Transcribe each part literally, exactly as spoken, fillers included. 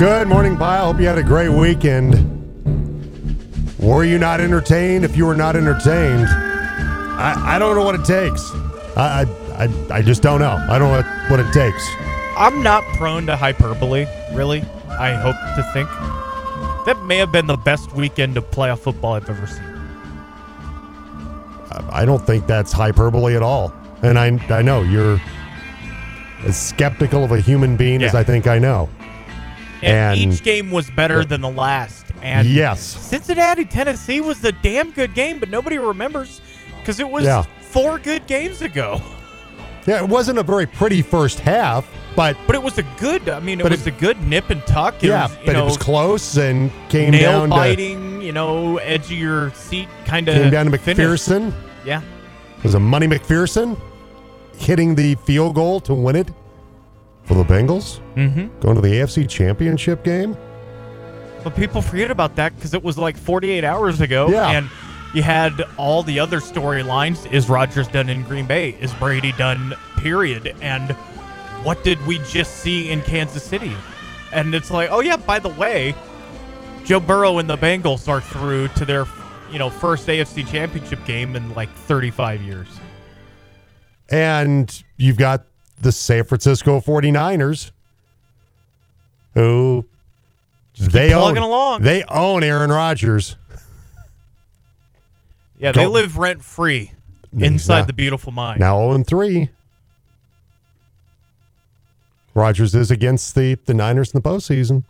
Good morning, Pyle. Hope you had a great weekend. Were you not entertained? If you were not entertained, I, I don't know what it takes. I, I I just don't know. I don't know what, what it takes. I'm not prone to hyperbole, really. I hope to think. That may have been the best weekend of playoff football I've ever seen. I don't think that's hyperbole at all. And I I know you're as skeptical of a human being yeah. as I think I know. And, and each game was better uh, than the last. And yes. Cincinnati, Tennessee was a damn good game, but nobody remembers because it was yeah. four good games ago. Yeah, it wasn't a very pretty first half, but but it was a good. I mean, it was it, a good nip and tuck. It yeah, was, you but know, it was close and came nail down biting. to you know, edge of your seat kind of came down to McPherson. McPherson. Yeah, it was a Money McPherson hitting the field goal to win it for the Bengals. Mm-hmm. Going to the A F C Championship game. But people forget about that because it was like forty-eight hours ago. Yeah. And you had all the other storylines. Is Rodgers done in Green Bay? Is Brady done, period? And what did we just see in Kansas City? And it's like, oh, yeah, by the way, Joe Burrow and the Bengals are through to their, you know, first A F C Championship game in like thirty-five years. And you've got the San Francisco forty-niners who Just they keep own, plugging along. They own Aaron Rodgers. Yeah, Go. they live rent-free inside now, the beautiful mind. Now oh and three. Rodgers is against the, the Niners in the postseason.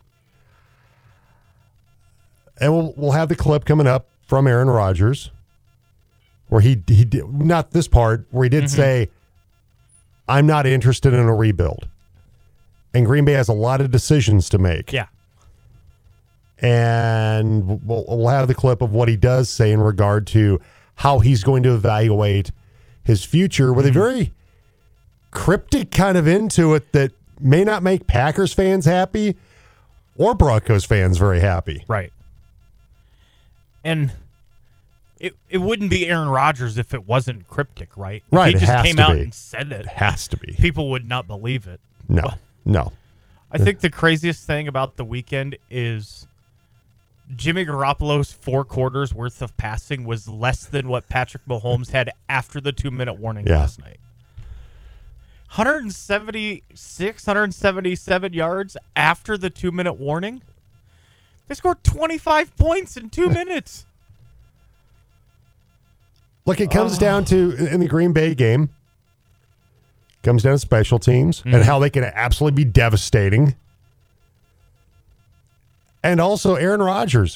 And we'll, we'll have the clip coming up from Aaron Rodgers where he, he did, not this part, where he did mm-hmm. say, I'm not interested in a rebuild. And Green Bay has a lot of decisions to make. Yeah. And we'll, we'll have the clip of what he does say in regard to how he's going to evaluate his future with mm-hmm. a very cryptic kind of into it that may not make Packers fans happy or Broncos fans very happy. Right. And it it wouldn't be Aaron Rodgers if it wasn't cryptic, right? If right. he just it has came to out be. and said it. It has to be. People would not believe it. No. But no. I think the craziest thing about the weekend is Jimmy Garoppolo's four quarters worth of passing was less than what Patrick Mahomes had after the two-minute warning yeah. last night. one seventy-six, one seventy-seven yards after the two-minute warning. They scored twenty-five points in two minutes. Look, it comes oh. down to, in the Green Bay game, comes down to special teams mm-hmm. and how they can absolutely be devastating. And also Aaron Rodgers.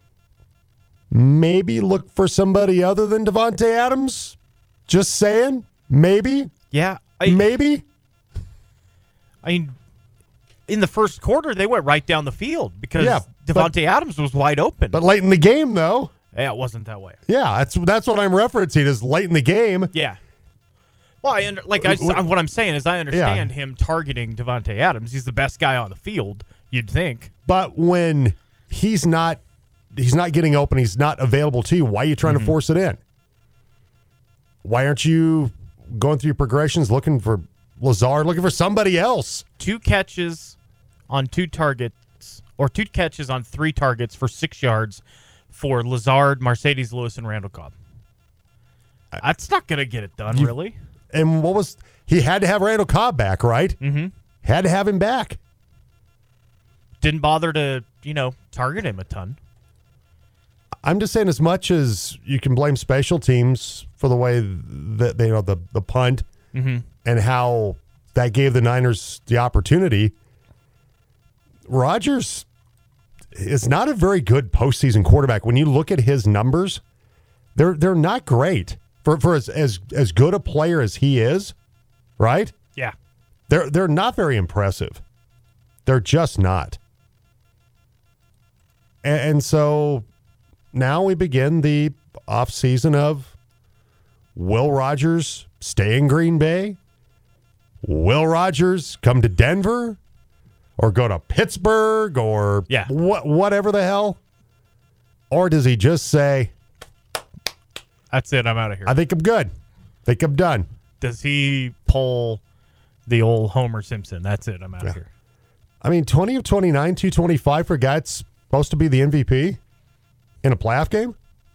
Maybe look for somebody other than Davante Adams. Just saying. Maybe. Yeah. I, Maybe. I mean, in the first quarter, they went right down the field because yeah, Davante Adams was wide open. But late in the game, though. Yeah, it wasn't that way. Yeah, that's that's what I'm referencing is late in the game. Yeah. Well, I under, like I, what I'm saying is I understand yeah. him targeting Davante Adams. He's the best guy on the field, you'd think. But when he's not he's not getting open, he's not available to you, why are you trying mm-hmm. to force it in? Why aren't you going through your progressions looking for Lazard, looking for somebody else? Two catches on two targets, or two catches on three targets for six yards for Lazard, Mercedes Lewis, and Randall Cobb. That's not going to get it done, you, really. And what was he had to have Randall Cobb back, right? Mm-hmm. Had to have him back. Didn't bother to, you know, target him a ton. I'm just saying, as much as you can blame special teams for the way that they, you know, the the punt mm-hmm. and how that gave the Niners the opportunity, Rodgers is not a very good postseason quarterback. When you look at his numbers, they're they're not great for for as as, as good a player as he is, right? Yeah, they're they're not very impressive. They're just not. And, and so now we begin the offseason of will Rodgers stay in Green Bay? Will Rodgers come to Denver? Or go to Pittsburgh or yeah. wh- whatever the hell? Or does he just say, that's it, I'm out of here. I think I'm good. I think I'm done. Does he pull the old Homer Simpson? That's it, I'm out yeah. of here. I mean, twenty of twenty-nine, two twenty-five for a guy that's supposed to be the M V P in a playoff game?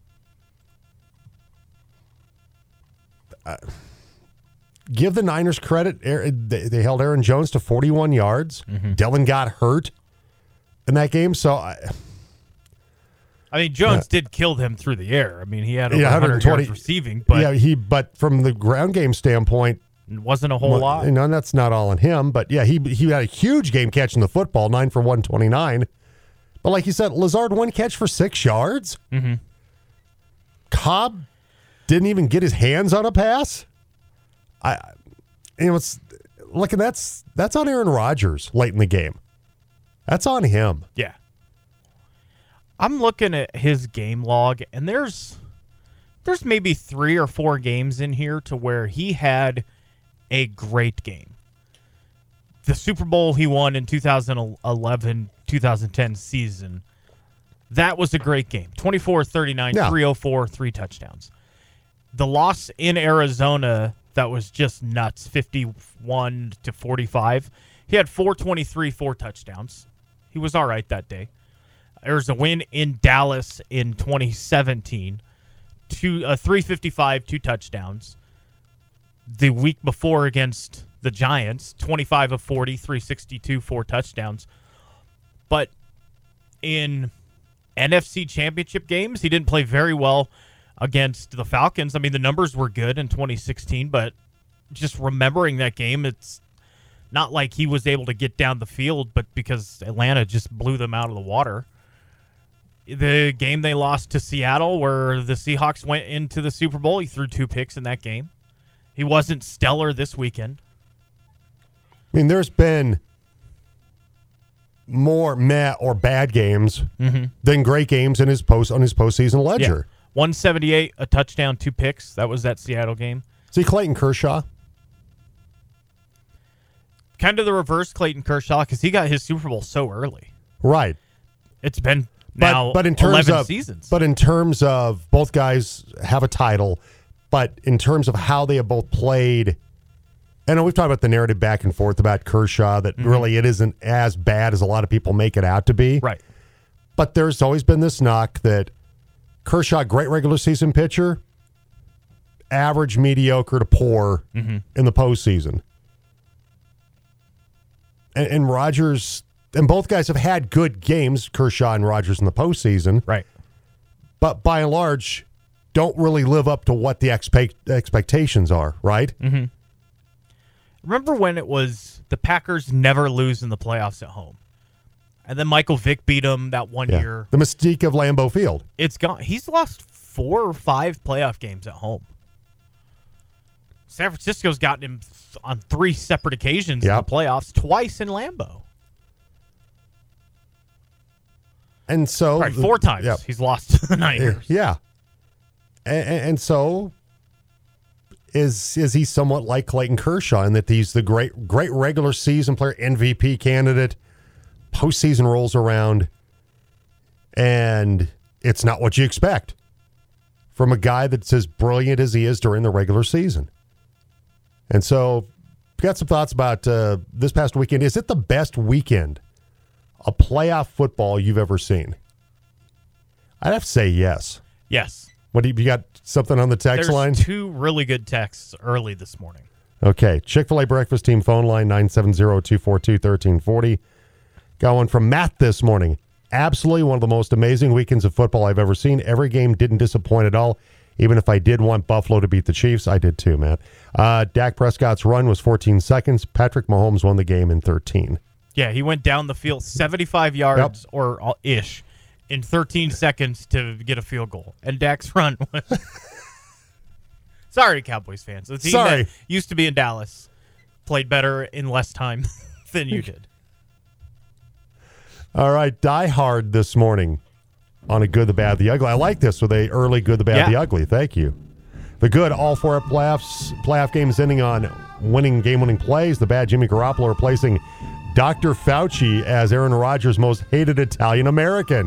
Uh, give the Niners credit. They, they held Aaron Jones to forty-one yards. Mm-hmm. Dillon got hurt in that game, so I... I mean, Jones yeah. did kill them through the air. I mean, he had over yeah, one hundred yards receiving, but yeah, he. But from the ground game standpoint, it wasn't a whole well, lot. You know, that's not all on him. But yeah, he he had a huge game catching the football, nine for one twenty nine. But like you said, Lazard one catch for six yards. Mm-hmm. Cobb didn't even get his hands on a pass. I, you know, it's look, and that's that's on Aaron Rodgers late in the game. That's on him. Yeah. I'm looking at his game log, and there's there's maybe three or four games in here to where he had a great game. The Super Bowl he won in two thousand eleven two thousand ten season, that was a great game. twenty-four thirty-nine, yeah. three oh four, three touchdowns. The loss in Arizona, that was just nuts, fifty-one to forty-five. He had four twenty-three, four touchdowns. He was all right that day. There was a win in Dallas in twenty seventeen, two, uh, three fifty-five, two touchdowns. The week before against the Giants, twenty-five of forty, three sixty-two, four touchdowns. But in N F C Championship games, he didn't play very well against the Falcons. I mean, the numbers were good in twenty sixteen, but just remembering that game, it's not like he was able to get down the field, but because Atlanta just blew them out of the water. The game they lost to Seattle, where the Seahawks went into the Super Bowl, he threw two picks in that game. He wasn't stellar this weekend. I mean, there's been more meh or bad games mm-hmm. than great games in his post on his postseason ledger. Yeah. one seventy-eight, a touchdown, two picks. That was that Seattle game. See, Clayton Kershaw? Kind of the reverse Clayton Kershaw, because he got his Super Bowl so early. Right. It's been now but, but in terms eleven of, seasons. But in terms of both guys have a title, but in terms of how they have both played, I know we've talked about the narrative back and forth about Kershaw, that mm-hmm. really it isn't as bad as a lot of people make it out to be. Right. But there's always been this knock that Kershaw, great regular season pitcher, average, mediocre to poor mm-hmm. in the postseason. And, and Rodgers, and both guys have had good games, Kershaw and Rodgers, in the postseason. Right. But by and large, don't really live up to what the expect, expectations are, right? Mm-hmm. Remember when it was the Packers never lose in the playoffs at home? And then Michael Vick beat them that one yeah. year. The mystique of Lambeau Field. It's gone. He's lost four or five playoff games at home. San Francisco's gotten him th- on three separate occasions yep. in the playoffs, twice in Lambeau. And so... Right, four times yep. he's lost to the Niners. Yeah. And, and so... Is is he somewhat like Clayton Kershaw in that he's the great great regular season player, M V P candidate, postseason rolls around, and it's not what you expect from a guy that's as brilliant as he is during the regular season. And so, got some thoughts about uh, this past weekend. Is it the best weekend of playoff football you've ever seen? I'd have to say yes. Yes. What do you, you got something on the text There's line? two really good texts early this morning. Okay. Chick-fil-A Breakfast Team phone line nine seven zero, two four two, one three four zero. Got one from Matt this morning. Absolutely one of the most amazing weekends of football I've ever seen. Every game didn't disappoint at all. Even if I did want Buffalo to beat the Chiefs, I did too, Matt. Uh, Dak Prescott's run was fourteen seconds. Patrick Mahomes won the game in thirteen. Yeah, he went down the field seventy-five yards yep. or uh, ish. in thirteen seconds to get a field goal. And Dak's run was... Sorry, Cowboys fans. The team Sorry. that used to be in Dallas played better in less time than you did. All right, Die Hard this morning on a Good, the Bad, the Ugly. I like this with a early Good, the Bad, yeah. the Ugly. Thank you. The good, all four playoffs, playoff games ending on winning game-winning plays. The bad, Jimmy Garoppolo replacing Doctor Fauci as Aaron Rodgers' most hated Italian-American.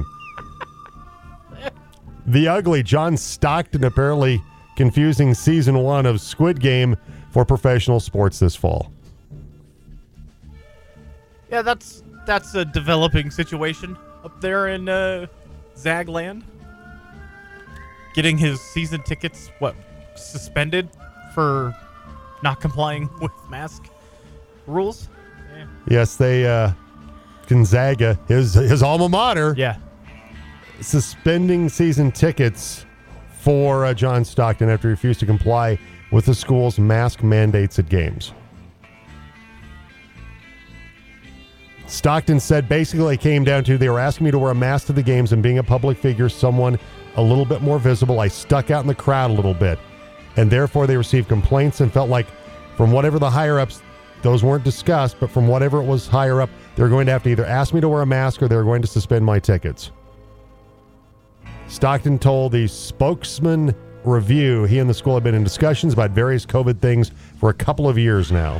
The ugly, John Stockton apparently confusing season one of Squid Game for professional sports this fall. Yeah, that's that's a developing situation up there in uh, Zagland. Getting his season tickets, what, suspended for not complying with mask rules? Yeah. Yes, they, uh, Gonzaga, his, his alma mater, Yeah. suspending season tickets for uh, John Stockton after he refused to comply with the school's mask mandates at games. Stockton said basically it came down to they were asking me to wear a mask to the games, and being a public figure, someone a little bit more visible, I stuck out in the crowd a little bit. And therefore they received complaints and felt like from whatever the higher-ups, those weren't discussed, but from whatever it was higher up, they were going to have to either ask me to wear a mask or they were going to suspend my tickets. Stockton told the Spokesman Review he and the school have been in discussions about various COVID things for a couple of years now.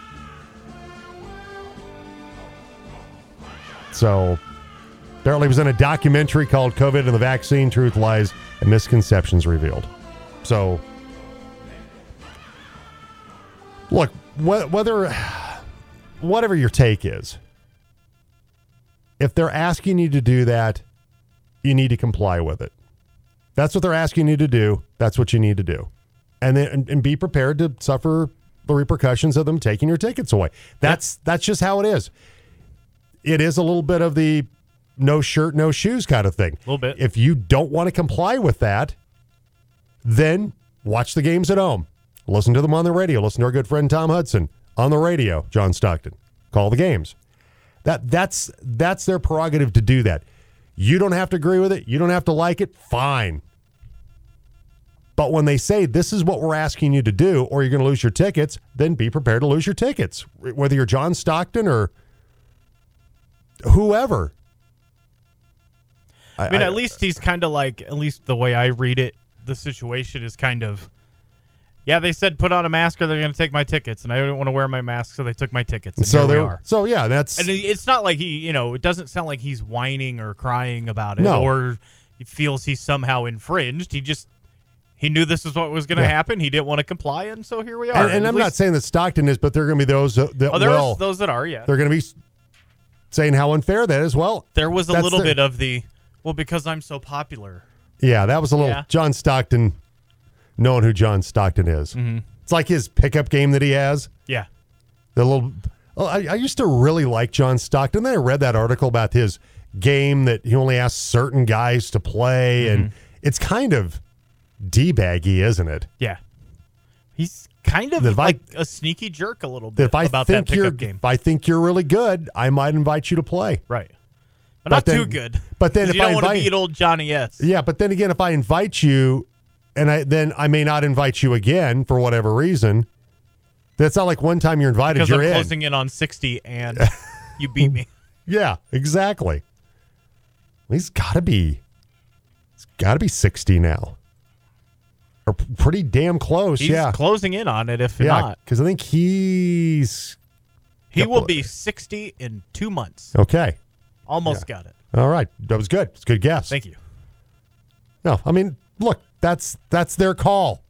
So, apparently it was in a documentary called COVID and the Vaccine, Truth, Lies, and Misconceptions Revealed. So, look, wh- whether, whatever your take is, if they're asking you to do that, you need to comply with it. That's what they're asking you to do. That's what you need to do. And then and, and be prepared to suffer the repercussions of them taking your tickets away. That's yep. that's just how it is. It is a little bit of the no shirt, no shoes kind of thing. A little bit. If you don't want to comply with that, then watch the games at home. Listen to them on the radio. Listen to our good friend Tom Hudson on the radio, John Stockton. Call the games. That that's that's their prerogative to do that. You don't have to agree with it. You don't have to like it. Fine. But when they say this is what we're asking you to do or you're going to lose your tickets, then be prepared to lose your tickets. Whether you're John Stockton or whoever. I, I mean, I, at least he's kind of like, at least the way I read it, the situation is kind of, yeah, they said put on a mask or they're going to take my tickets, and I didn't want to wear my mask, so they took my tickets, and so here we are. So, yeah, that's... And it's not like he, you know, it doesn't sound like he's whining or crying about it, no. or he feels he's somehow infringed. He just, he knew this is what was going to yeah. happen. He didn't want to comply, and so here we are. And, and I'm least, not saying that Stockton is, but there are going to be those that oh, there will. those that are, yeah. They're going to be saying how unfair that is. Well, there was a little their, bit of the, well, because I'm so popular. Yeah, that was a little yeah. John Stockton, knowing who John Stockton is. Mm-hmm. It's like his pickup game that he has. Yeah. The little. Oh, I, I used to really like John Stockton. Then I read that article about his game that he only asks certain guys to play, mm-hmm. and it's kind of D-baggy, isn't it? Yeah. He's kind of like I, a sneaky jerk a little bit if I about think that you're, pickup game. If I think you're really good, I might invite you to play. Right. But, but not then, too good. But then if you don't I want invite, to beat old Johnny S. Yeah, but then again, if I invite you, and I then I may not invite you again for whatever reason. That's not like one time you're invited, because you're I'm in. closing in on sixty and you beat me. Yeah, exactly. He's got to be. It's got to be sixty now, or p- pretty damn close. He's yeah, closing in on it. If yeah, not, because I think he's. He will be sixty in two months. Okay, almost yeah. got it. All right, that was good. It's a good guess. Thank you. No, I mean, look, that's that's their call,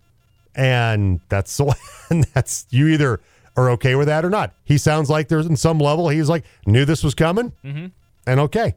and that's and that's you either are okay with that or not. He sounds like there's in some level he's like knew this was coming, mm-hmm. and okay.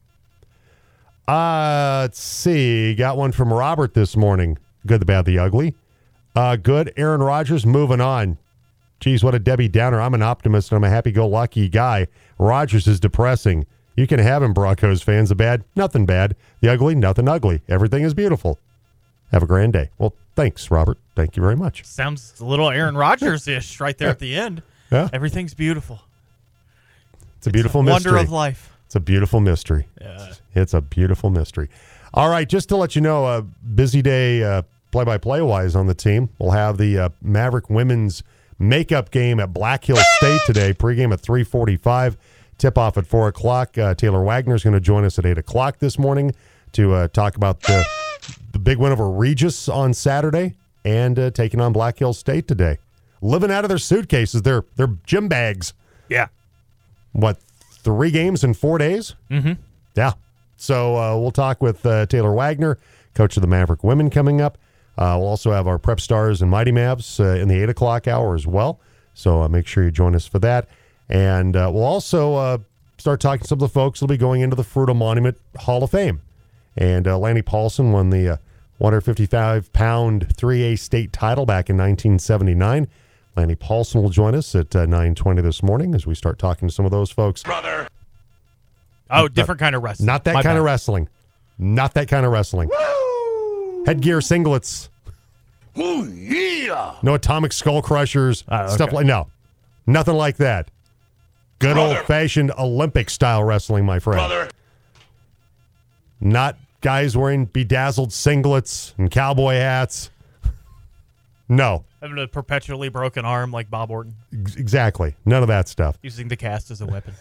Uh, let's see. Got one from Robert this morning. Good, the bad, the ugly. Uh, good. Aaron Rodgers moving on. Geez, what a Debbie Downer. I'm an optimist and I'm a happy-go-lucky guy. Rodgers is depressing. You can have him, Broncos fans. The bad, nothing bad. The ugly, nothing ugly. Everything is beautiful. Have a grand day. Well, thanks, Robert. Thank you very much. Sounds a little Aaron Rodgers-ish right there yeah. at the end. Yeah. Everything's beautiful. It's a beautiful it's a mystery. Wonder of life. It's a beautiful mystery. Yeah. It's a beautiful mystery. All right, just to let you know, a busy day uh, play-by-play-wise on the team. We'll have the uh, Maverick women's makeup game at Black Hill State today. Pregame at three forty-five. Tip-off at four o'clock. Uh, Taylor Wagner is going to join us at eight o'clock this morning to uh, talk about the, the big win over Regis on Saturday and uh, taking on Black Hill State today. Living out of their suitcases, their, their gym bags. Yeah. What, three games in four days? Mm-hmm. Yeah. So uh, we'll talk with uh, Taylor Wagner, coach of the Maverick women, coming up. Uh, we'll also have our Prep Stars and Mighty Mavs uh, in the eight o'clock hour as well. So uh, make sure you join us for that. And uh, we'll also uh, start talking to some of the folks who will be going into the Fruita Monument Hall of Fame. And uh, Lanny Paulson won the uh, one fifty-five pound three A state title back in nineteen seventy-nine. Lanny Paulson will join us at uh, nine twenty this morning as we start talking to some of those folks. Brother. Oh, different kind of wrestling. Not that My kind bad. of wrestling. Not that kind of wrestling. Woo! Headgear singlets. Ooh, yeah. No atomic skull crushers. Oh, okay. Stuff like no. Nothing like that. Good Brother. old-fashioned Olympic-style wrestling, my friend. Brother. Not guys wearing bedazzled singlets and cowboy hats. No. Having a perpetually broken arm like Bob Orton. Ex- exactly. None of that stuff. Using the cast as a weapon.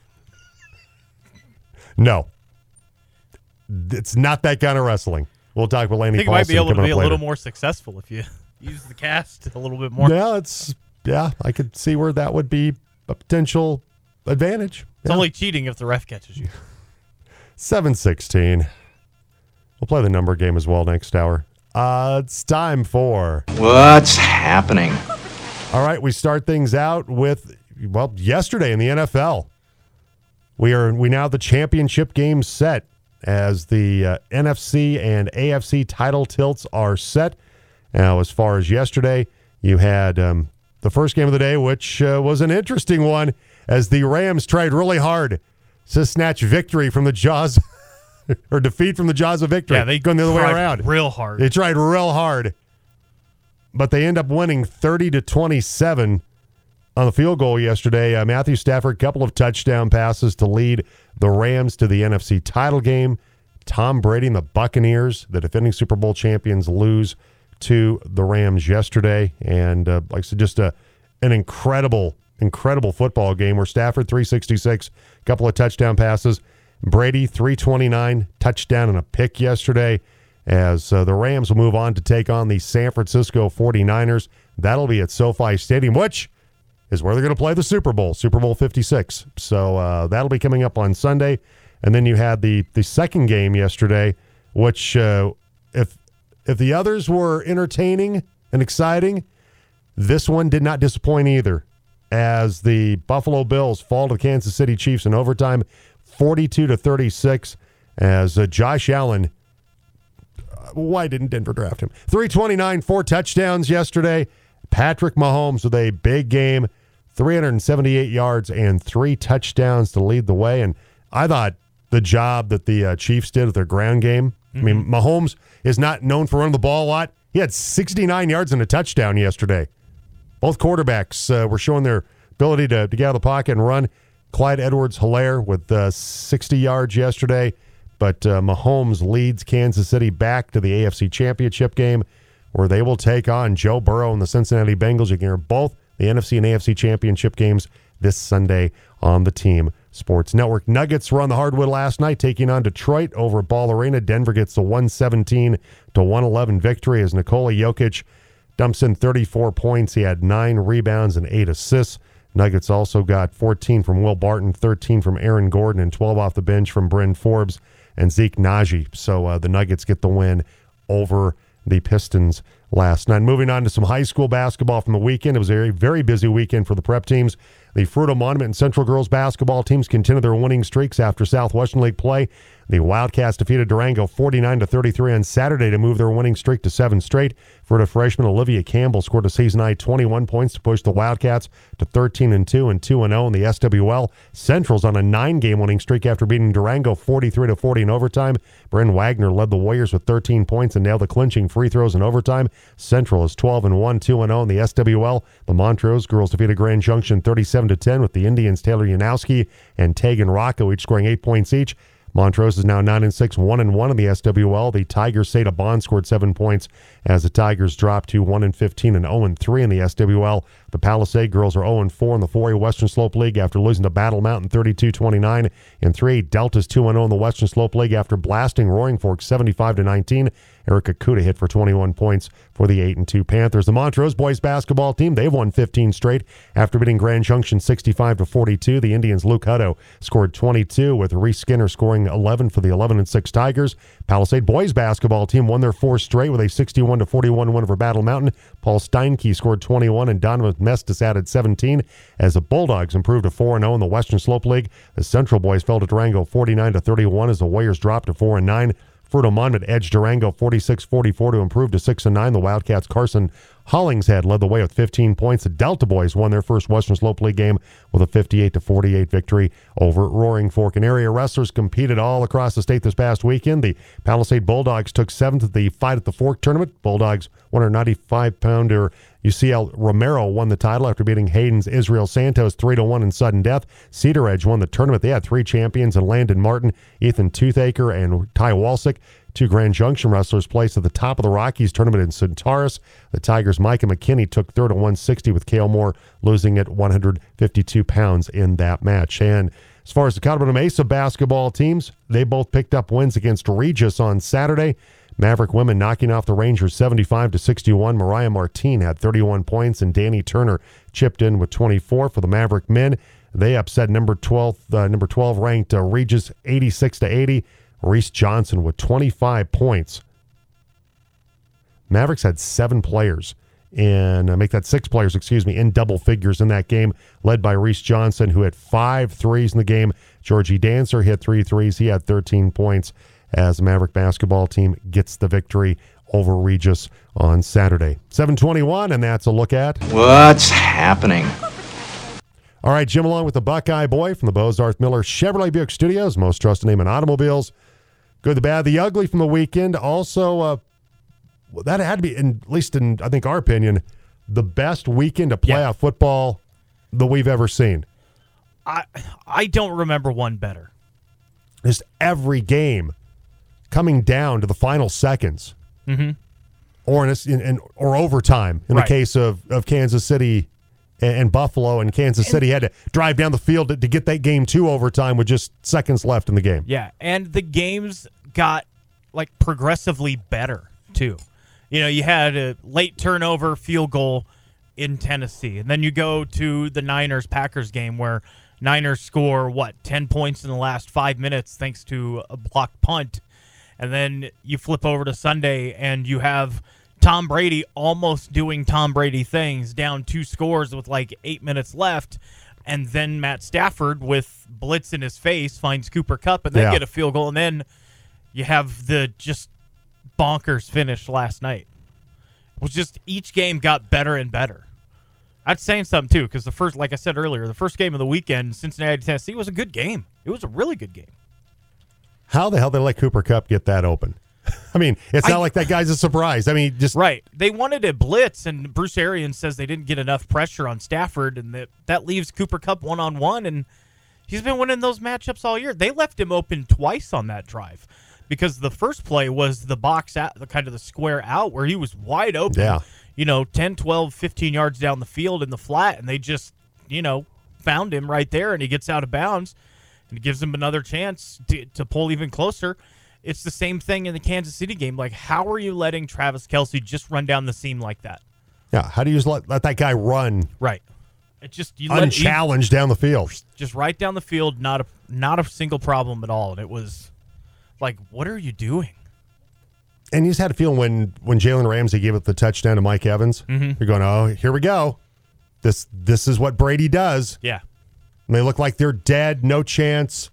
No. It's not that kind of wrestling. We'll talk with Lanny I think it Paulson might be able to coming be a up later. little more successful if you use the cast a little bit more. Yeah, it's yeah, I could see where that would be a potential advantage. It's Yeah. only cheating if the ref catches you. seven sixteen. We'll play the number game as well next hour. Uh, it's time for... What's happening? All right, we start things out with, well, yesterday in the N F L. We are we now have the championship game set as the uh, N F C and A F C title tilts are set. Now, as far as yesterday, you had um, the first game of the day, which uh, was an interesting one, as the Rams tried really hard to snatch victory from the jaws, or defeat from the jaws of victory. Yeah, they going the other way tried around. real hard. They tried real hard, but they end up winning thirty to twenty-seven on the field goal yesterday. Uh, Matthew Stafford, couple of touchdown passes to lead the Rams to the N F C title game. Tom Brady and the Buccaneers, the defending Super Bowl champions, lose to the Rams yesterday. And uh, like I said, just a, an incredible, incredible football game where Stafford, three sixty-six, couple of touchdown passes. Brady, three twenty-nine, touchdown and a pick yesterday, as uh, the Rams will move on to take on the San Francisco forty-niners. That'll be at SoFi Stadium, which is where they're going to play the Super Bowl, Super Bowl fifty-six. So uh, that'll be coming up on Sunday. And then you had the the second game yesterday, which uh, if if the others were entertaining and exciting, this one did not disappoint either, as the Buffalo Bills fall to the Kansas City Chiefs in overtime, forty-two to thirty-six, as uh, Josh Allen, uh, why didn't Denver draft him? three twenty-nine, four touchdowns yesterday. Patrick Mahomes with a big game, three hundred seventy-eight yards and three touchdowns to lead the way. And I thought the job that the uh, Chiefs did with their ground game, mm-hmm. I mean, Mahomes is not known for running the ball a lot. He had sixty-nine yards and a touchdown yesterday. Both quarterbacks uh, were showing their ability to, to get out of the pocket and run. Clyde Edwards-Helaire with uh, sixty yards yesterday. But uh, Mahomes leads Kansas City back to the A F C Championship game, where they will take on Joe Burrow and the Cincinnati Bengals. You can hear both the N F C and A F C Championship games this Sunday on the Team Sports Network. Nuggets were on the hardwood last night, taking on Detroit over at Ball Arena. Denver gets the one seventeen to one eleven victory as Nikola Jokic dumps in thirty-four points. He had nine rebounds and eight assists. Nuggets also got fourteen from Will Barton, thirteen from Aaron Gordon, and twelve off the bench from Bryn Forbes and Zeke Naji. So uh, the Nuggets get the win over the Pistons last night. Moving on to some high school basketball from the weekend. It was a very, very busy weekend for the prep teams. The Fruita Monument and Central girls basketball teams continued their winning streaks after Southwestern League play. The Wildcats defeated Durango forty-nine to thirty-three on Saturday to move their winning streak to seven straight. Fruita freshman Olivia Campbell scored a season-high twenty-one points to push the Wildcats to thirteen and two and two and oh in the S W L. Central's on a nine-game winning streak after beating Durango forty-three to forty in overtime. Bryn Wagner led the Warriors with thirteen points and nailed the clinching free throws in overtime. Central is twelve and one, two and oh in the S W L. The Montrose girls defeated Grand Junction thirty-seven to ten with the Indians' Taylor Yanowski and Tegan Rocco each scoring eight points each. Montrose is now nine and six, one and one in the S W L. The Tigers' Seda Bond scored seven points as the Tigers dropped to one and fifteen and oh and three in the S W L. The Palisade girls are oh and four in the four A Western Slope League after losing to Battle Mountain thirty-two twenty-nine. In three A, Delta's two and oh in the Western Slope League after blasting Roaring Fork seventy-five to nineteen. Erica Kuda hit for twenty-one points for the eight and two Panthers. The Montrose boys basketball team, they've won fifteen straight after beating Grand Junction sixty-five to forty-two. The Indians' Luke Hutto scored twenty-two, with Reese Skinner scoring eleven for the eleven and six Tigers. Palisade boys basketball team won their four straight with a sixty-one to forty-one win over Battle Mountain. Paul Steinke scored twenty-one and Donovan Mestis added seventeen as the Bulldogs improved to four and oh in the Western Slope League. The Central boys fell to Durango forty-nine to thirty-one as the Warriors dropped to four and nine. Fruto Monmouth edged Durango forty-six forty-four to improve to six and nine. The Wildcats' Carson Hollingshead led the way with fifteen points. The Delta boys won their first Western Slope League game with a fifty-eight to forty-eight victory over Roaring Fork. And area wrestlers competed all across the state this past weekend. The Palisade Bulldogs took seventh at the Fight at the Fork tournament. Bulldogs one ninety-five pounder U C L Romero won the title after beating Hayden's Israel Santos three to one in sudden death. Cedar Edge won the tournament. They had three champions in Landon Martin, Ethan Toothaker, and Ty Walsick. Two Grand Junction wrestlers placed at the top of the Rockies tournament in Centaurus. The Tigers' Micah McKinney took third at one sixty, with Cale Moore losing at one hundred fifty-two pounds in that match. And as far as the Colorado Mesa basketball teams, they both picked up wins against Regis on Saturday. Maverick women knocking off the Rangers seventy-five to sixty-one. Mariah Martin had thirty-one points, and Danny Turner chipped in with twenty-four for the Maverick men. They upset number twelve, uh, number twelve ranked uh, Regis eighty-six to eighty. Reese Johnson with twenty-five points. Mavericks had seven players, and uh, make that six players, excuse me, in double figures in that game, led by Reese Johnson, who had five threes in the game. Georgie Dancer hit three threes. He had thirteen points as the Maverick basketball team gets the victory over Regis on Saturday. seven twenty-one, and that's a look at What's happening? All right, Jim along with the Buckeye Boy from the Bozarth Miller Chevrolet Buick Studios, most trusted name in automobiles. Good, the bad, the ugly from the weekend. Also, uh, well, that had to be, in, at least in, I think, our opinion, the best weekend of playoff Yeah. football that we've ever seen. I I don't remember one better. Just every game coming down to the final seconds, Mm-hmm. or in, a, in, in or overtime. In Right. the case of, of Kansas City and, and Buffalo, and Kansas City had to drive down the field to, to get that game to overtime with just seconds left in the game. Yeah, and the games got like progressively better too. You know, you had a late turnover field goal in Tennessee, and then you go to the Niners-Packers game where Niners score, what, ten points in the last five minutes thanks to a blocked punt. And then you flip over to Sunday, and you have Tom Brady almost doing Tom Brady things, down two scores with like eight minutes left. And then Matt Stafford, with blitz in his face, finds Cooper Kupp and then Yeah. get a field goal. And then you have the just bonkers finish last night. It was just each game got better and better. That's saying something, too, because the first, like I said earlier, the first game of the weekend, Cincinnati, Tennessee, was a good game. It was a really good game. How the hell did they let Cooper Kupp get that open? I mean, it's not I- like that guy's a surprise. I mean, just Right. They wanted a blitz, and Bruce Arians says they didn't get enough pressure on Stafford, and that, that leaves Cooper Kupp one-on-one, and he's been winning those matchups all year. They left him open twice on that drive because the first play was the box out, the kind of the square out where he was wide open, Yeah. you know, ten, twelve, fifteen yards down the field in the flat, and they just, you know, found him right there, and he gets out of bounds, and it gives him another chance to, to pull even closer. It's the same thing in the Kansas City game. Like, how are you letting Travis Kelce just run down the seam like that? yeah. How do you just let, let that guy run Right. It just you let unchallenged down the field? just right down the field, not a not a single problem at all. And it was like, what are you doing? And you just had a feeling when when Jalen Ramsey gave up the touchdown to Mike Evans, Mhm. you're going, oh, here we go. This this is what Brady does. Yeah. And they look like they're dead, no chance.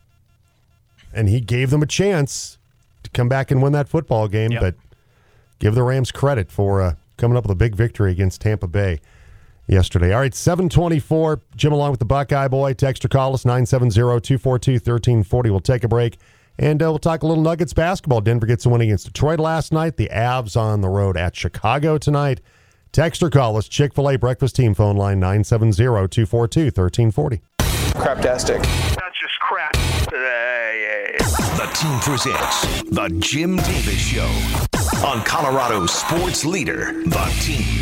And he gave them a chance to come back and win that football game. Yep. But give the Rams credit for uh, coming up with a big victory against Tampa Bay yesterday. All right, seven twenty-four. Jim along with the Buckeye Boy. Text or call us nine seven zero, two four two, one three four zero. We'll take a break. And uh, we'll talk a little Nuggets basketball. Denver gets a win against Detroit last night. The Avs on the road at Chicago tonight. Text or call us. Chick-fil-A Breakfast Team phone line nine seven zero, two four two, one three four zero. Craptastic. That's just crap. Today. The team presents The Jim Davis Show on Colorado's sports leader, The Team.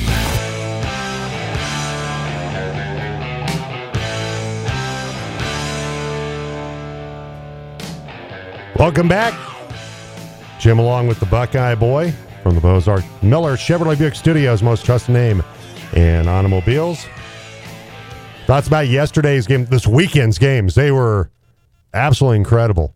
Welcome back. Jim along with the Buckeye Boy. from the Bozarth Miller Chevrolet Buick Studios, most trusted name in automobiles. Thoughts about yesterday's game, this weekend's games. They were absolutely incredible,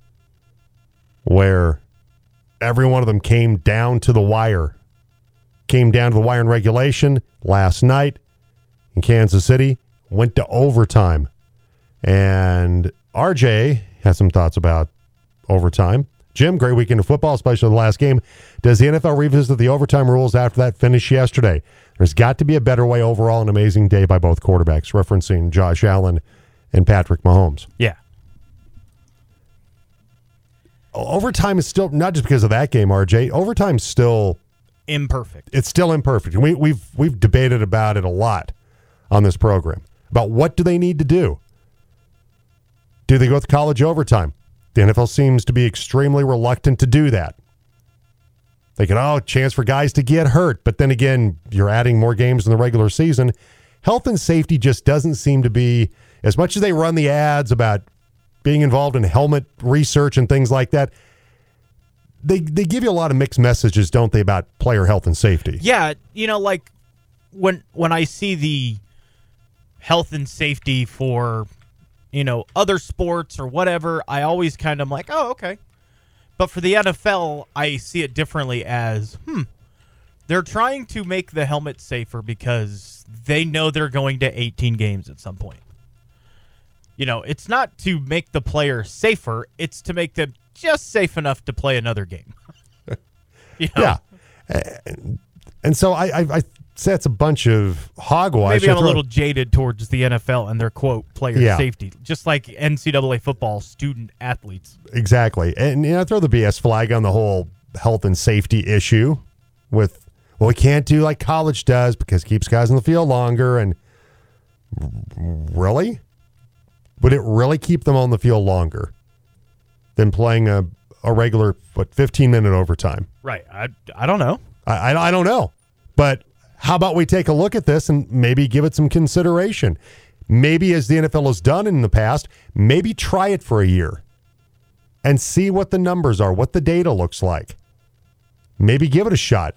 where every one of them came down to the wire. Came down to the wire in regulation last night in Kansas City, went to overtime. And R J has some thoughts about overtime. Jim, great weekend of football, especially the last game. Does the N F L revisit the overtime rules after that finish yesterday? There's got to be a better way overall. An amazing day by both quarterbacks, referencing Josh Allen and Patrick Mahomes. Yeah. Overtime is still, not just because of that game, R J, overtime's still imperfect. It's still imperfect. We, we've we've debated about it a lot on this program, about what do they need to do. Do they go with college overtime? The N F L seems to be extremely reluctant to do that. Thinking, oh, chance for guys to get hurt. But then again, you're adding more games in the regular season. Health and safety just doesn't seem to be, as much as they run the ads about being involved in helmet research and things like that, they they give you a lot of mixed messages, don't they, about player health and safety? Yeah, you know, like when when I see the health and safety for, you know, other sports or whatever, I always kind of like, oh, okay. But for the N F L, I see it differently as, hmm, they're trying to make the helmet safer because they know they're going to eighteen games at some point. You know, it's not to make the player safer, it's to make them just safe enough to play another game. You know? Yeah. And, and so I, I, I say it's a bunch of hogwash. Maybe I'm a little jaded towards the N F L and their, quote, player yeah. safety, just like N C double A football student athletes. Exactly. And, you know, throw the B S flag on the whole health and safety issue with, well, we can't do like college does because it keeps guys on the field longer. And really? Would it really keep them on the field longer than playing a, a regular, what, fifteen-minute overtime? Right. I, I don't know. I, I, I don't know. But how about we take a look at this and maybe give it some consideration? Maybe, as the N F L has done in the past, maybe try it for a year and see what the numbers are, what the data looks like. Maybe give it a shot.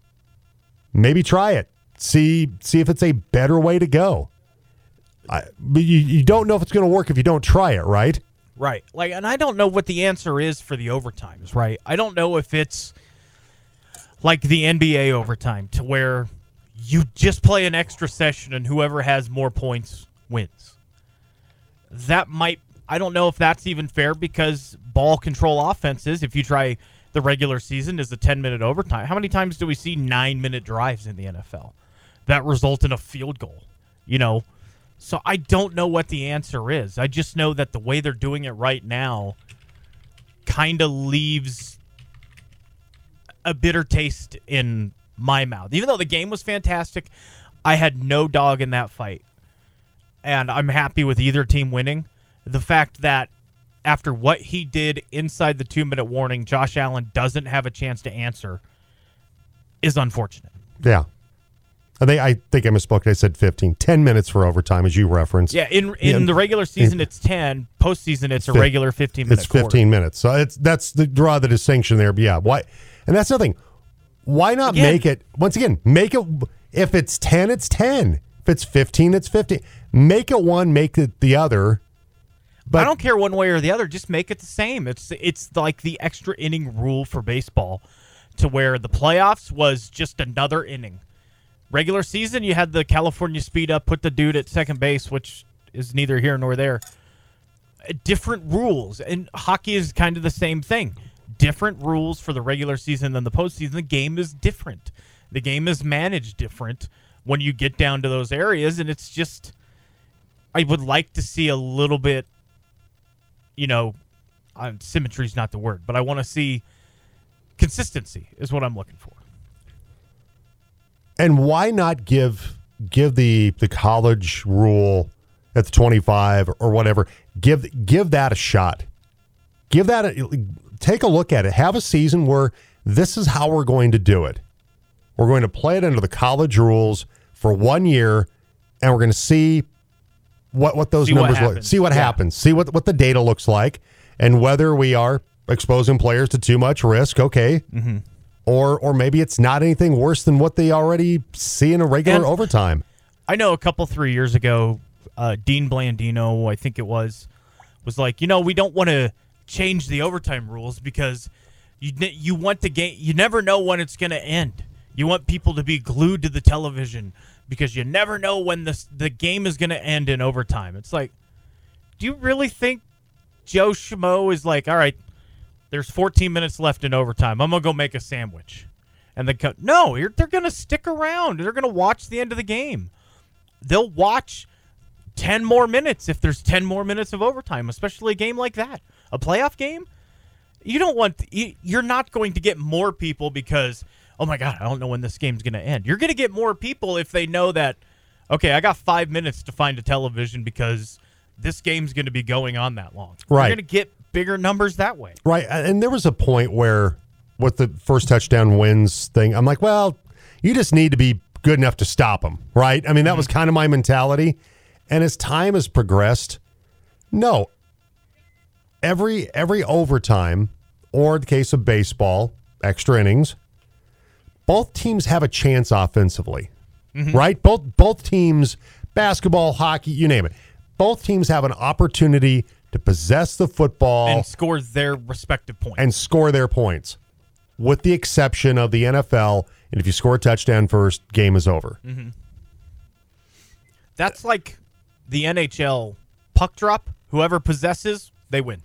Maybe try it. See see if it's a better way to go. I, but you, you don't know if it's going to work if you don't try it, right? Right. Like, and I don't know what the answer is for the overtimes, right? I don't know if it's like the N B A overtime to where you just play an extra session and whoever has more points wins. That might, I don't know if that's even fair because ball control offenses, if you try the regular season, is a ten-minute overtime. How many times do we see nine-minute drives in the N F L that result in a field goal? You know, so I don't know what the answer is. I just know that the way they're doing it right now kind of leaves a bitter taste in my mouth. Even though the game was fantastic, I had no dog in that fight. And I'm happy with either team winning. The fact that after what he did inside the two-minute warning, Josh Allen doesn't have a chance to answer is unfortunate. Yeah. I think I think I misspoke. I said fifteen. ten minutes for overtime, as you referenced. Yeah, in in yeah. the regular season, it's ten. Postseason, it's a regular fifteen-minute It's fifteen minutes. So it's that's the draw the distinction there. But yeah, why? And that's the thing. Why not again, make it, once again, make it, if it's ten, it's ten. If it's fifteen, it's fifteen. Make it one, make it the other. But I don't care one way or the other. Just make it the same. It's it's like the extra inning rule for baseball to where the playoffs was just another inning. Regular season, you had the California speed up, put the dude at second base, which is neither here nor there. Different rules. And hockey is kind of the same thing. Different rules for the regular season than the postseason. The game is different. The game is managed different when you get down to those areas. And it's just, I would like to see a little bit, you know, uh, symmetry is not the word, but I want to see consistency is what I'm looking for. And why not give give the the college rule at the twenty-five or whatever? Give give that a shot. Give that a, take a look at it. Have a season where this is how we're going to do it. We're going to play it under the college rules for one year, and we're going to see what what those see numbers what look. See what yeah. happens. See what what the data looks like, and whether we are exposing players to too much risk. Okay. Mm-hmm. or or maybe it's not anything worse than what they already see in a regular And overtime. I know a couple, three years ago, uh, Dean Blandino, I think it was, was like, you know, we don't want to change the overtime rules because you you want the game. You never know when it's going to end. You want people to be glued to the television because you never know when the the game is going to end in overtime. It's like, do you really think Joe Schmo is like, all right, there's fourteen minutes left in overtime. I'm going to go make a sandwich. And they go, no, you're, they're going to stick around. They're going to watch the end of the game. They'll watch ten more minutes if there's ten more minutes of overtime, especially a game like that. A playoff game? You don't want you're not going to get more people because, oh my God, I don't know when this game's going to end. You're going to get more people if they know that, okay, I got five minutes to find a television because this game's going to be going on that long. Right. You're going to get bigger numbers that way. Right. And there was a point where with the first touchdown wins thing, I'm like, well, you just need to be good enough to stop them, right? I mean, that mm-hmm. was kind of my mentality. And as time has progressed, no, every every overtime, or in the case of baseball, extra innings, both teams have a chance offensively, mm-hmm. right? Both both teams, basketball, hockey, you name it, both teams have an opportunity to possess the football and score their respective points. And score their points, with the exception of the N F L. And if you score a touchdown first, game is over. Mm-hmm. That's like the N H L puck drop. Whoever possesses, they win.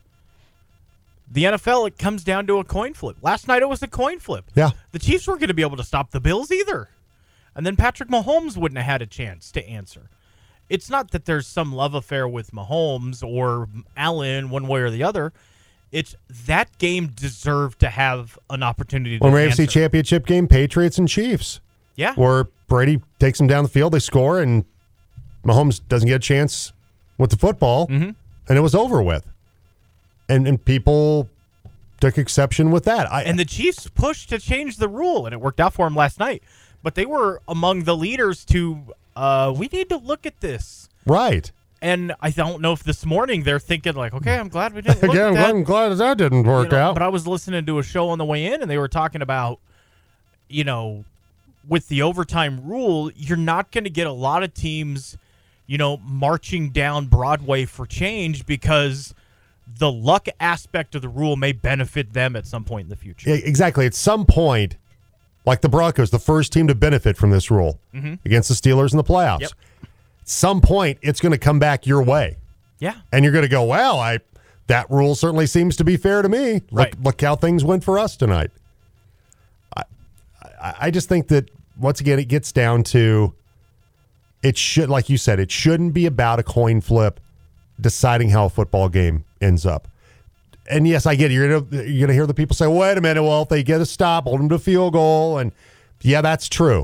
The N F L, it comes down to a coin flip. Last night it was a coin flip. Yeah. The Chiefs weren't going to be able to stop the Bills either. And then Patrick Mahomes wouldn't have had a chance to answer. It's not that there's some love affair with Mahomes or Allen one way or the other. It's that game deserved to have an opportunity to When we A F C answer. Championship game, Patriots and Chiefs. Yeah. Where Brady takes them down the field, they score, and Mahomes doesn't get a chance with the football, mm-hmm. and it was over with. And and people took exception with that. I, and the Chiefs pushed to change the rule, and it worked out for them last night. But they were among the leaders to, uh, we need to look at this. Right. And I don't know if this morning they're thinking like, okay, I'm glad we didn't look yeah, at I'm that. glad, I'm glad that didn't work you know, out. But I was listening to a show on the way in, and they were talking about, you know, with the overtime rule, you're not going to get a lot of teams, you know, marching down Broadway for change because the luck aspect of the rule may benefit them at some point in the future. Yeah, exactly. At some point, like the Broncos, the first team to benefit from this rule mm-hmm. against the Steelers in the playoffs. Yep. At some point, it's going to come back your way. Yeah. And you're going to go, well, I that rule certainly seems to be fair to me. Look, right. look how things went for us tonight. I, I, I just think that, once again, it gets down to, it should, like you said, it shouldn't be about a coin flip deciding how a football game ends up. And yes, I get it. You're going you're to hear the people say, wait a minute, well, if they get a stop, hold them to field goal. And yeah, that's true.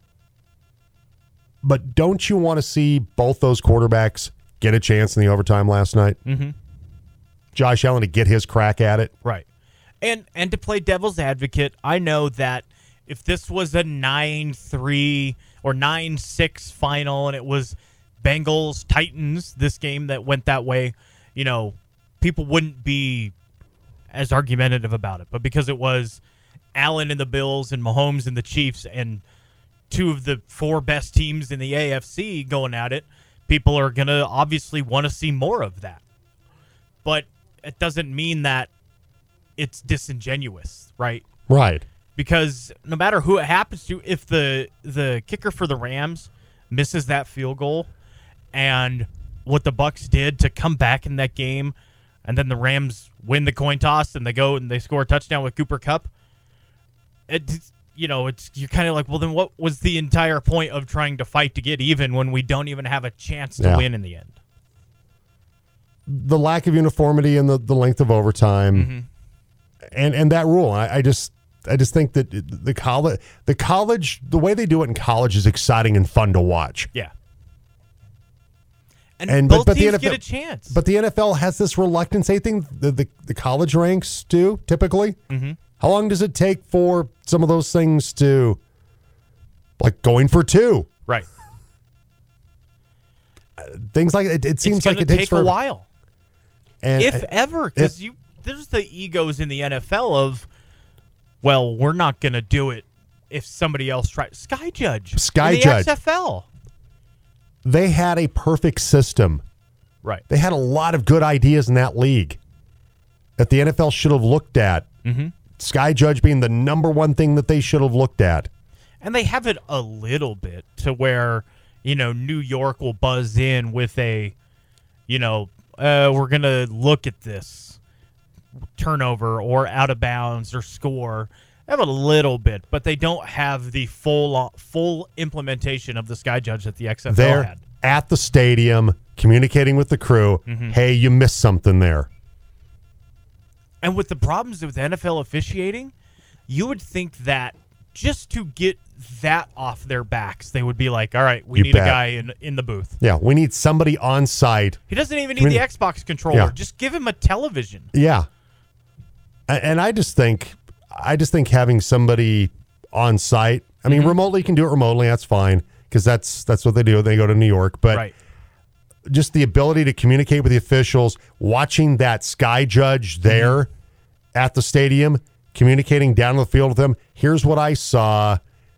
But don't you want to see both those quarterbacks get a chance in the overtime last night? Mm-hmm. Josh Allen to get his crack at it. Right. And and to play devil's advocate, I know that if this was a nine three or nine six final and it was Bengals-Titans, this game that went that way, you know, people wouldn't be as argumentative about it. But because it was Allen and the Bills and Mahomes and the Chiefs and two of the four best teams in the A F C going at it, people are going to obviously want to see more of that. But it doesn't mean that it's disingenuous, right? Right. Because no matter who it happens to, if the the kicker for the Rams misses that field goal and what the Bucs did to come back in that game, and then the Rams win the coin toss and they go and they score a touchdown with Cooper Kupp, it, you know, it's you're kind of like, well, then what was the entire point of trying to fight to get even when we don't even have a chance to yeah. win in the end? The lack of uniformity and the, the length of overtime, mm-hmm. and and that rule. I, I just I just think that the college the college the way they do it in college is exciting and fun to watch. Yeah. And, And both but, but the teams N F L get a chance. But the N F L has this reluctance. They think the the, the college ranks do typically. Mm-hmm. How long does it take for some of those things to, like going for two? Right. Uh, things like it. It seems it's like it takes take for, a while, and, if uh, ever, because you there's the egos in the N F L of well, we're not going to do it if somebody else tries. Sky Judge. Sky in the Judge. X F L. They had a perfect system. Right. They had a lot of good ideas in that league that the N F L should have looked at. Mm-hmm. Sky Judge being the number one thing that they should have looked at. And they have it a little bit to where, you know, New York will buzz in with a, you know, uh, we're going to look at this turnover or out of bounds or score. They have a little bit, but they don't have the full full implementation of the Sky Judge that the X F L They're had. at the stadium communicating with the crew. Mm-hmm. Hey, you missed something there. And with the problems with N F L officiating, you would think that just to get that off their backs, they would be like, all right, we You need bet. a guy in in the booth. Yeah, we need somebody on site. He doesn't even need I mean, the Xbox controller. yeah. Just give him a television. Yeah. A- And I just think I just think having somebody on site, I mean, Mm-hmm. remotely you can do it remotely, that's fine, because that's that's what they do. They go to New York. But Right. just the ability to communicate with the officials, watching that Sky Judge there Mm-hmm. at the stadium, communicating down the field with them. Here's what I saw.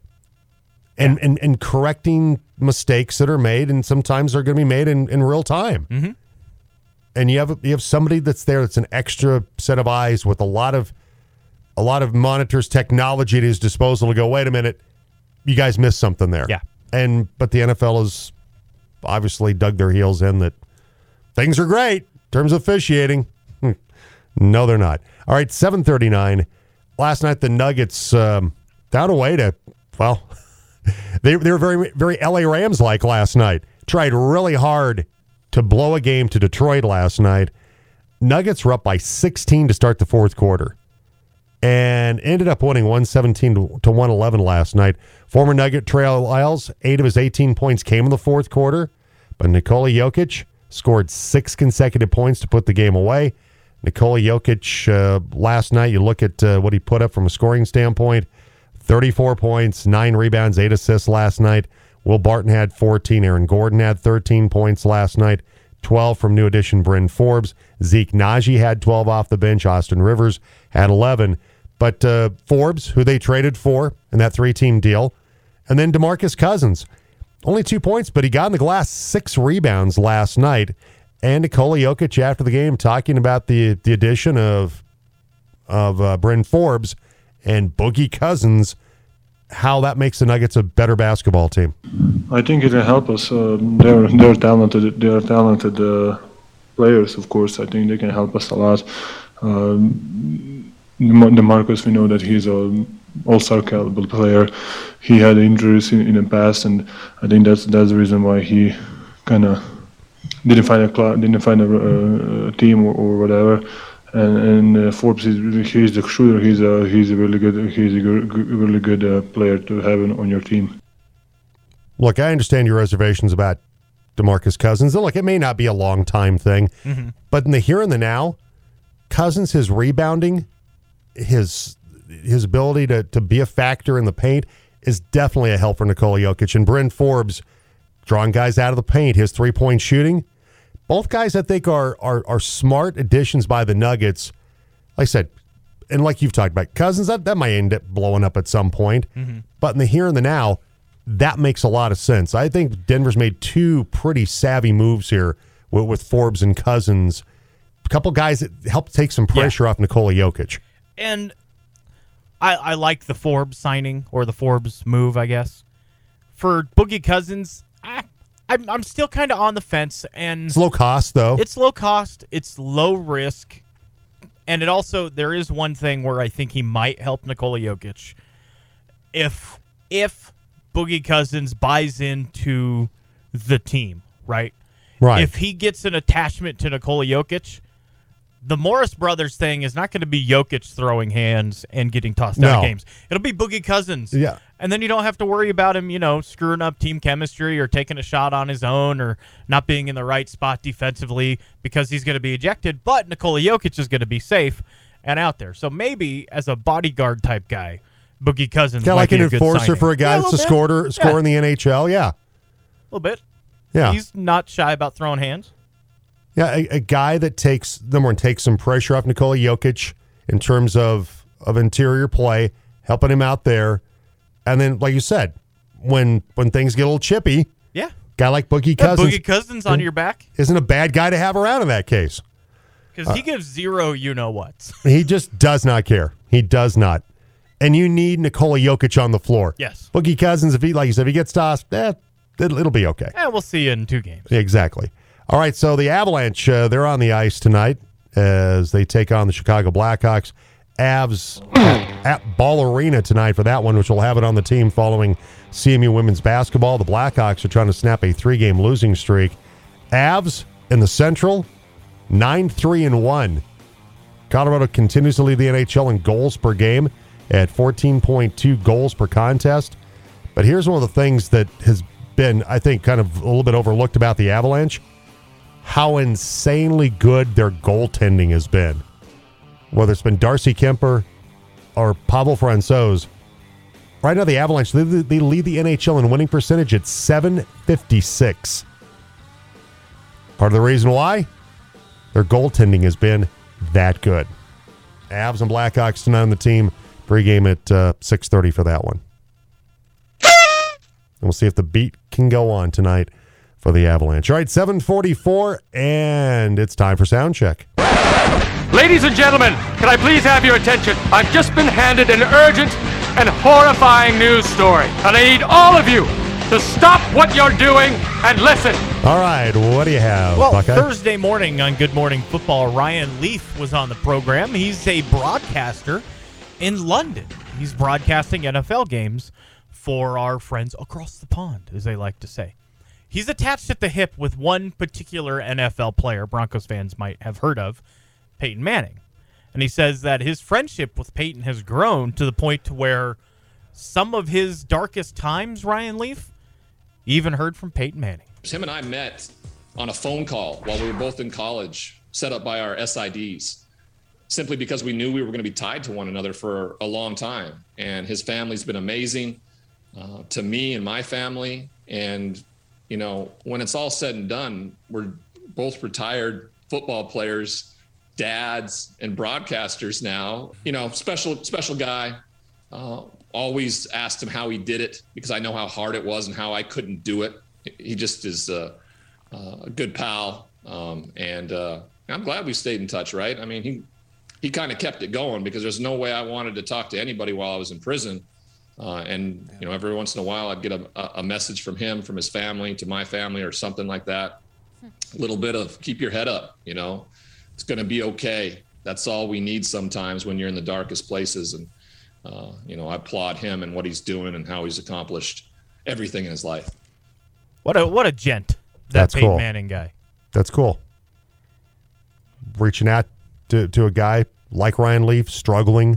And, and, and correcting mistakes that are made, and sometimes they're going to be made in, in real time. Mm-hmm. And you have you have somebody that's there that's an extra set of eyes with a lot of a lot of monitors, technology at his disposal to go, wait a minute, you guys missed something there. Yeah. And but the N F L has obviously dug their heels in that things are great in terms of officiating. Hmm. No, they're not. All right, seven thirty-nine. Last night the Nuggets um, found a way to, well, they they were very very L A Rams like last night. Tried really hard to blow a game to Detroit last night. Nuggets were up by sixteen to start the fourth quarter and ended up winning one seventeen to one eleven last night. Former Nugget Trey Lyles, eight of his eighteen points came in the fourth quarter, but Nikola Jokic scored six consecutive points to put the game away. Nikola Jokic, uh, last night, you look at uh, what he put up from a scoring standpoint, thirty-four points, nine rebounds, eight assists last night. Will Barton had fourteen. Aaron Gordon had thirteen points last night, twelve from new addition Bryn Forbes. Zeke Naji had twelve off the bench. Austin Rivers had eleven. But uh, Forbes, who they traded for in that three-team deal, and then DeMarcus Cousins, only two points, but he got in the glass, six rebounds last night. And Nikola Jokic after the game talking about the the addition of of uh, Bryn Forbes and Boogie Cousins, how that makes the Nuggets a better basketball team. I think it will help us. Uh, they're they're talented. They are talented uh, players, of course. I think they can help us a lot. Um, DeMarcus, we know that he's a all-star caliber player. He had injuries in, in the past, and I think that's that's the reason why he kind of didn't find a cl- didn't find a, uh, a team or, or whatever. And, and uh, Forbes, is, he's the shooter. He's a he's a really good he's a good, really good uh, player to have on your team. Look, I understand your reservations about DeMarcus Cousins. And look, it may not be a long time thing, mm-hmm. but in the here and the now, Cousins, his rebounding, his his ability to to be a factor in the paint is definitely a help for Nikola Jokic. And Bryn Forbes, drawing guys out of the paint, his three point shooting. Both guys, I think, are, are are smart additions by the Nuggets. Like I said, and like you've talked about, Cousins, that, that might end up blowing up at some point. Mm-hmm. But in the here and the now, that makes a lot of sense. I think Denver's made two pretty savvy moves here with, with Forbes and Cousins. A couple guys that help take some pressure yeah. off Nikola Jokic. And I, I like the Forbes signing, or the Forbes move, I guess. For Boogie Cousins, I I'm, I'm still kind of on the fence, and it's low cost though. It's low cost. It's low risk, and it also there is one thing where I think he might help Nikola Jokic. If if Boogie Cousins buys into the team, right? Right. If he gets an attachment to Nikola Jokic, the Morris brothers thing is not going to be Jokic throwing hands and getting tossed no. out of games. It'll be Boogie Cousins. Yeah. And then you don't have to worry about him, you know, screwing up team chemistry or taking a shot on his own or not being in the right spot defensively because he's going to be ejected. But Nikola Jokic is going to be safe and out there. So maybe as a bodyguard type guy, Boogie Cousins kind of might like be an a good enforcer signing. for a guy yeah, that's a a scorer, score yeah. in the N H L. Yeah. A little bit. Yeah. He's not shy about throwing hands. Yeah, a, a guy that takes, number one, takes some pressure off Nikola Jokic in terms of of interior play, helping him out there. And then, like you said, when when things get a little chippy, Yeah. guy like Boogie Yeah, Cousins Boogie Cousins on your back. isn't a bad guy to have around in that case. Because he gives zero you-know-whats. He just does not care. He does not. And you need Nikola Jokic on the floor. Yes. Boogie Cousins, if he, like you said, if he gets tossed, eh, it'll, it'll be okay. Yeah, we'll see you in two games. Exactly. All right, so the Avalanche, uh, they're on the ice tonight as they take on the Chicago Blackhawks. Avs at, at Ball Arena tonight for that one, which will have it on the team following C M U women's basketball. The Blackhawks are trying to snap a three-game losing streak. Avs in the Central, nine three and one. Colorado continues to lead the N H L in goals per game at fourteen point two goals per contest. But here's one of the things that has been, I think, kind of a little bit overlooked about the Avalanche. How insanely good their goaltending has been. Whether it's been Darcy Kemper or Pavel Francouz. Right now, the Avalanche, they, they lead the N H L in winning percentage at seven fifty-six. Part of the reason why? Their goaltending has been that good. Avs and Blackhawks tonight on the team. Pre-game at uh, six thirty for that one. And we'll see if the beat can go on tonight for the Avalanche. All right, seven forty-four, and it's time for sound check. Ladies and gentlemen, can I please have your attention? I've just been handed an urgent and horrifying news story, and I need all of you to stop what you're doing and listen. All right, what do you have, Well, Buckeye? Thursday morning on Good Morning Football, Ryan Leaf was on the program. He's a broadcaster in London. He's broadcasting N F L games for our friends across the pond, as they like to say. He's attached at the hip with one particular N F L player Broncos fans might have heard of, Peyton Manning. And he says that his friendship with Peyton has grown to the point to where some of his darkest times, Ryan Leaf, even heard from Peyton Manning. Him and I met on a phone call while we were both in college, set up by our S I Ds, simply because we knew we were going to be tied to one another for a long time. And his family's been amazing uh, to me and my family. And, you know, when it's all said and done, we're both retired football players, dads and broadcasters now. You know, special, special guy. Uh, always asked him how he did it because I know how hard it was and how I couldn't do it. He just is uh, uh, a good pal. Um, and uh, I'm glad we stayed in touch, right? I mean, he, he kind of kept it going because there's no way I wanted to talk to anybody while I was in prison. Uh, and, you know, every once in a while I'd get a, a message from him, from his family to my family or something like that. A little bit of keep your head up, you know, it's going to be okay. That's all we need sometimes when you're in the darkest places. And, uh, you know, I applaud him and what he's doing and how he's accomplished everything in his life. What a what a gent, that That's Peyton cool. Manning guy. That's cool. Reaching out to, to a guy like Ryan Leaf, struggling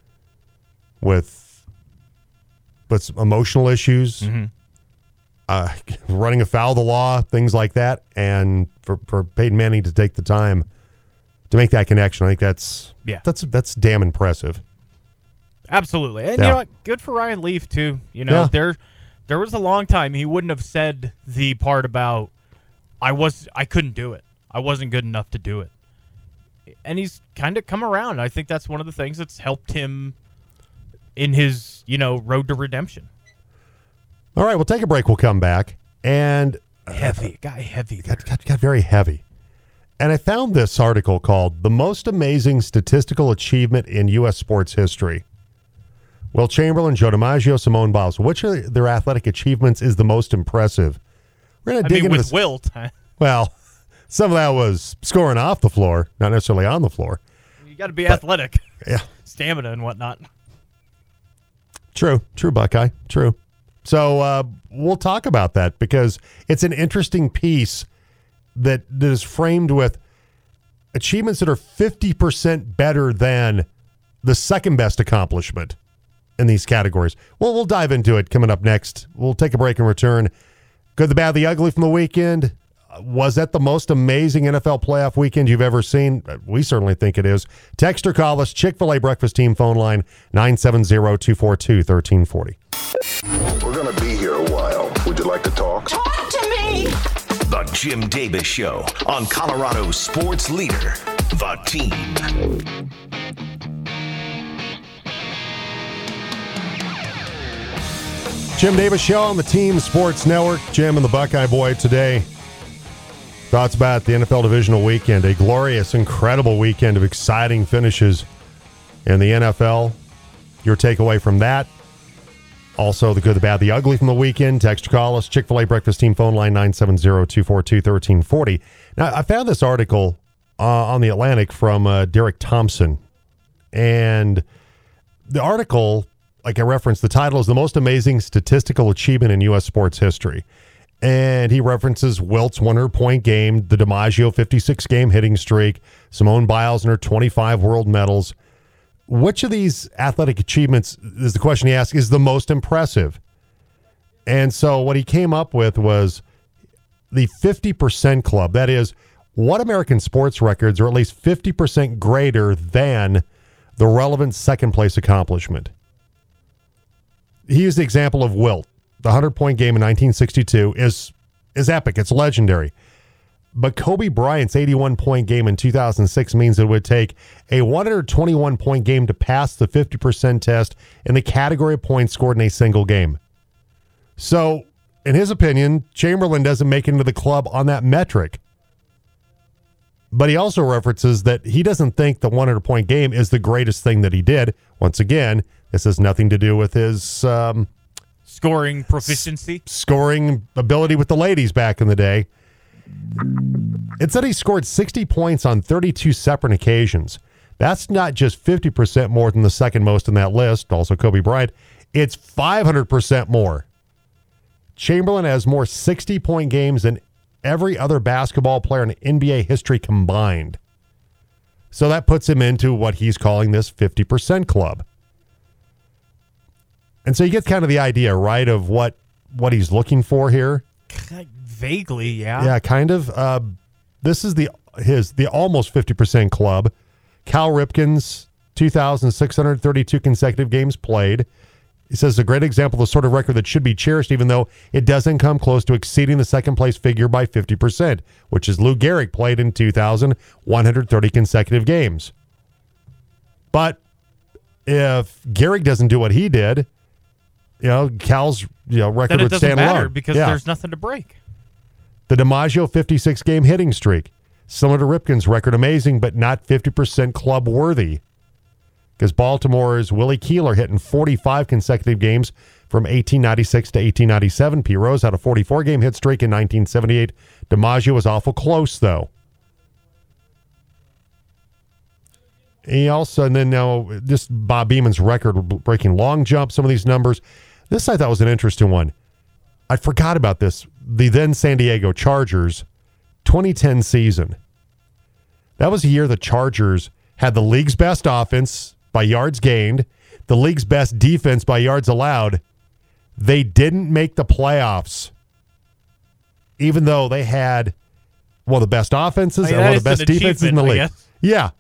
with, with some emotional issues, Mm-hmm. uh, running afoul of the law, things like that. And for, for Peyton Manning to take the time to make that connection, I think that's Yeah. that's that's damn impressive. Absolutely. And Yeah. you know what? Good for Ryan Leaf, too. You know, Yeah. there there was a long time he wouldn't have said the part about I was I couldn't do it. I wasn't good enough to do it. And he's kind of come around. I think that's one of the things that's helped him in his, you know, road to redemption. All right, we'll take a break. We'll come back. And Heavy. Guy heavy. there. got, got, got very heavy. And I found this article called The Most Amazing Statistical Achievement in U S Sports History. Will Chamberlain, Joe DiMaggio, Simone Biles. Which of their athletic achievements is the most impressive? We're going I to dig mean, into with this. Wilt, Well, some of that was scoring off the floor, not necessarily on the floor. you got to be athletic. Yeah. Stamina and whatnot. True. True, Buckeye. True. So uh, we'll talk about that because it's an interesting piece that, that is framed with achievements that are fifty percent better than the second best accomplishment in these categories. Well, we'll dive into it coming up next. We'll take a break and return. Good, the bad, the ugly from the weekend. Uh, Was that the most amazing N F L playoff weekend you've ever seen? Uh, We certainly think it is. Text or call us, Chick-fil-A Breakfast Team phone line, nine seven zero, two four two, one three four zero. We're going to be here a while. Would you like to talk? Talk to me. The Jim Davis Show on Colorado's sports leader, The Team. Jim Davis Show on the Team Sports Network. Jim and the Buckeye Boy today. Thoughts about the N F L divisional weekend. A glorious, incredible weekend of exciting finishes in the N F L. Your takeaway from that. Also, the good, the bad, the ugly from the weekend. Text or call us. Chick-fil-A Breakfast Team phone line nine seven zero, two four two, one three four zero. Now, I found this article uh, on The Atlantic from uh, Derek Thompson. And the article, like I referenced, the title is The Most Amazing Statistical Achievement in U S Sports History. And he references Wilt's one hundred point game, the DiMaggio fifty-six game hitting streak, Simone Biles and her twenty-five world medals. Which of these athletic achievements, is the question he asked, is the most impressive? And so what he came up with was the fifty percent club. That is, what American sports records are at least fifty percent greater than the relevant second-place accomplishment. He used the example of Wilt. The one hundred point game in nineteen sixty-two is is epic. It's legendary. But Kobe Bryant's eighty-one point game in two thousand six means it would take a one hundred twenty-one point game to pass the fifty percent test in the category of points scored in a single game. So, in his opinion, Chamberlain doesn't make it into the club on that metric. But he also references that he doesn't think the one hundred point game is the greatest thing that he did. Once again, this has nothing to do with his um, scoring proficiency, s- scoring ability with the ladies back in the day. It said he scored sixty points on thirty-two separate occasions. That's not just fifty percent more than the second most in that list, also Kobe Bryant. It's five hundred percent more. Chamberlain has more sixty point games than every other basketball player in N B A history combined. So that puts him into what he's calling this fifty percent club. And so you get kind of the idea, right, of what what he's looking for here. Vaguely, yeah. Yeah, kind of. Uh, this is the his the almost fifty percent club. Cal Ripken's two thousand six hundred thirty-two consecutive games played. He says a great example of the sort of record that should be cherished, even though it doesn't come close to exceeding the second place figure by fifty percent, which is Lou Gehrig played in two thousand one hundred thirty consecutive games. But if Gehrig doesn't do what he did, you know, Cal's you know record then it would doesn't stand matter alone because yeah. there's nothing to break. The DiMaggio fifty-six game hitting streak, similar to Ripken's record, amazing, but not fifty percent club worthy. Because Baltimore's Willie Keeler hit in forty-five consecutive games from eighteen ninety-six to eighteen ninety-seven. P. Rose had a forty-four game hit streak in nineteen seventy-eight. DiMaggio was awful close, though. He also, and then now, this Bob Beeman's record-breaking long jump, some of these numbers. This I thought was an interesting one. I forgot about this. The then San Diego Chargers, twenty ten season. That was a year the Chargers had the league's best offense by yards gained, the league's best defense by yards allowed. They didn't make the playoffs, even though they had one of the best offenses I mean, and one of that the is best an defenses in the achievement, I league. guess. Yeah.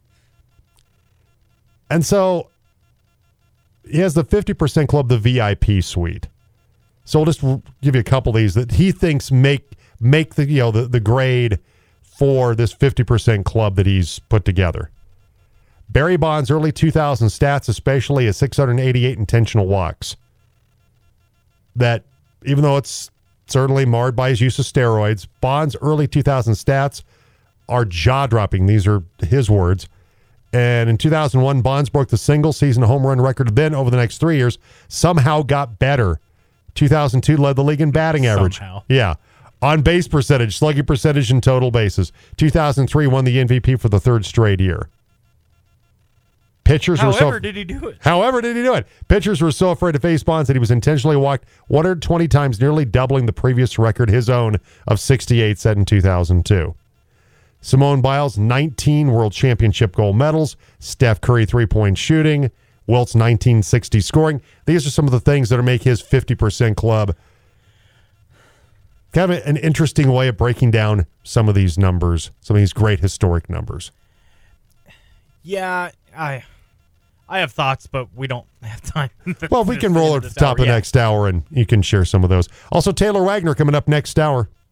And so he has the fifty percent club, the V I P suite. So we'll just give you a couple of these that he thinks make make the you know the, the grade for this fifty percent club that he's put together. Barry Bonds' early two thousand stats, especially his six hundred eighty-eight intentional walks. That, even though it's certainly marred by his use of steroids, Bonds' early two thousand stats are jaw-dropping. These are his words. And in two thousand one, Bonds broke the single-season home run record. Then, over the next three years, somehow got better. two thousand two led the league in batting average. Somehow. Yeah. On base percentage, slugging percentage, and total bases. two thousand three won the M V P for the third straight year. Pitchers However were so, did he do it? However did he do it? Pitchers were so afraid to face Bonds that he was intentionally walked one hundred twenty times, nearly doubling the previous record, his own, of sixty-eight set in two thousand two. Simone Biles, nineteen World Championship gold medals. Steph Curry, three-point shooting. Wilt's nineteen sixty scoring. These are some of the things that make his fifty percent club kind of an interesting way of breaking down some of these numbers, some of these great historic numbers. Yeah, I I have thoughts, but we don't have time. Well, we can roll at the top of the next hour, and you can share some of those. Also, Taylor Wagner coming up next hour.